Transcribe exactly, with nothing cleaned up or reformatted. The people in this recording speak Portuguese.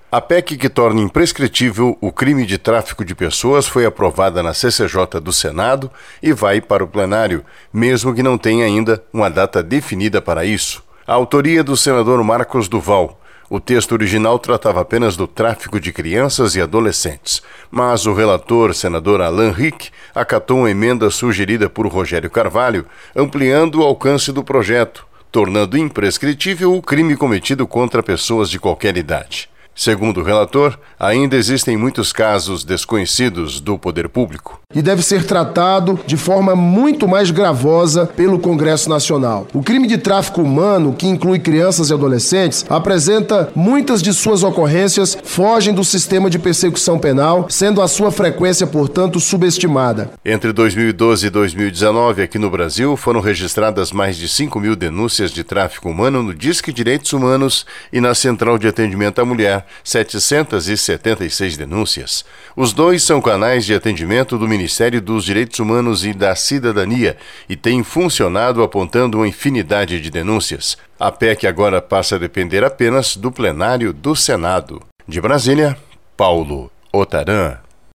A P E C que torna imprescritível o crime de tráfico de pessoas foi aprovada na C C J do Senado e vai para o plenário, mesmo que não tenha ainda uma data definida para isso. A autoria do senador Marcos Duval. O texto original tratava apenas do tráfico de crianças e adolescentes, mas o relator, senador Alan Rick, acatou uma emenda sugerida por Rogério Carvalho, ampliando o alcance do projeto, tornando imprescritível o crime cometido contra pessoas de qualquer idade. Segundo o relator, ainda existem muitos casos desconhecidos do poder público. E deve ser tratado de forma muito mais gravosa pelo Congresso Nacional. O crime de tráfico humano, que inclui crianças e adolescentes, apresenta muitas de suas ocorrências fogem do sistema de persecução penal, sendo a sua frequência, portanto, subestimada. Entre dois mil e doze e dois mil e dezenove, aqui no Brasil, foram registradas mais de cinco mil denúncias de tráfico humano no Disque Direitos Humanos e na Central de Atendimento à Mulher, setecentas e setenta e seis denúncias. Os dois são canais de atendimento do Ministério dos Direitos Humanos e da Cidadania e têm funcionado apontando uma infinidade de denúncias. A P E C agora passa a depender apenas do plenário do Senado. De Brasília, Paulo Otaran.